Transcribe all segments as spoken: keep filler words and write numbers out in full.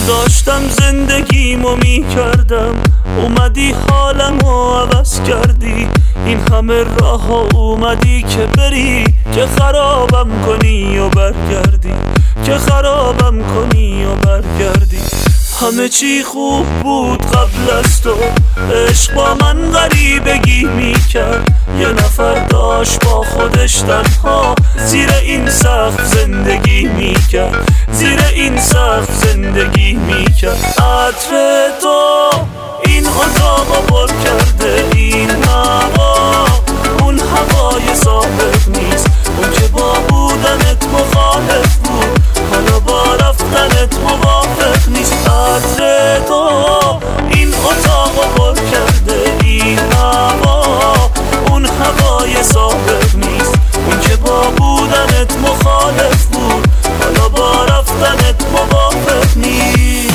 داشتم زندگیمو میکردم، اومدی حالمو عوض کردی. این همه راه ها اومدی که بری، که خرابم کنی و برگردی، که خرابم کنی و برگردی. همه چی خوب بود قبل از تو، عشق با من غریبگی میکرد. یه نفر داشت با خودش تنها زیر این سقف زندگی میکرد، زیر این سقف زندگی میکرد. عطر تو این اتاقو پر کرده، این هوا اون هوای سابق نیست. اون که با بودنت مخالف بود، حالا با رفتنت موافق نیست. عطر تو این اتاقو پر کرده، این هوا اون هوای سابق نیست. اون که با بودنت مخالف بود، حالا با رفتنت موافق نیست.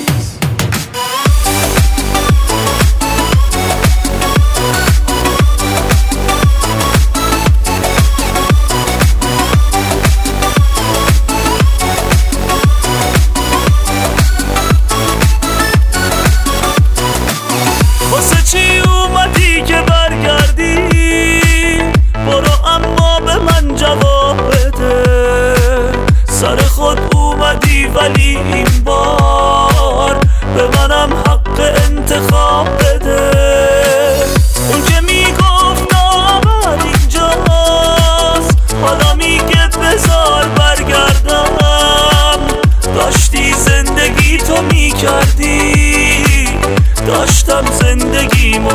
واسه چی اومدی که برگردی؟ برو اما به من جواب بده. سر خود اومدی ولی این بار به منم حق انتخاب بده. اون که میگفت نامر اینجاست، حالا میگه بذار برگردم. داشتی زندگی تو میکردی، داشتم زندگیمو.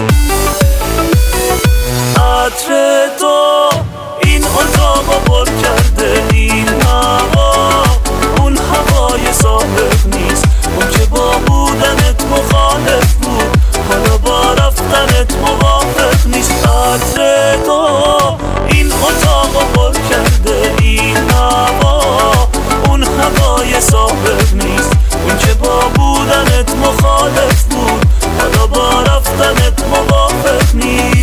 عطر تو این اتاقو پر کرده، این هوا اون هوای سابق نیست. اون که با بودنت مخالف بود، حالا با رفتنت موافق نیست. عطر تو این اتاقو پر کرده، این هوا اون هوای سابق نیست. اون که با بودنت مخالف بود، حالا با رفتنت موافق نیست.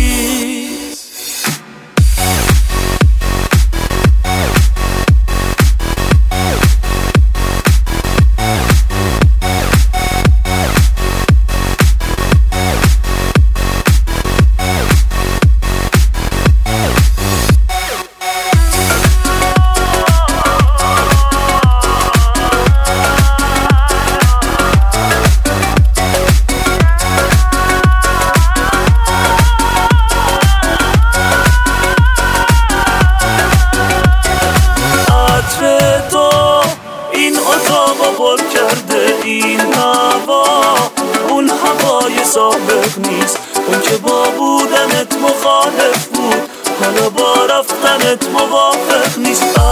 اتاقو پر کرده، این هوا اون هوای سابق نیست. اون که با بودنت مخالف بود، حالا با رفتنت موافق نیست.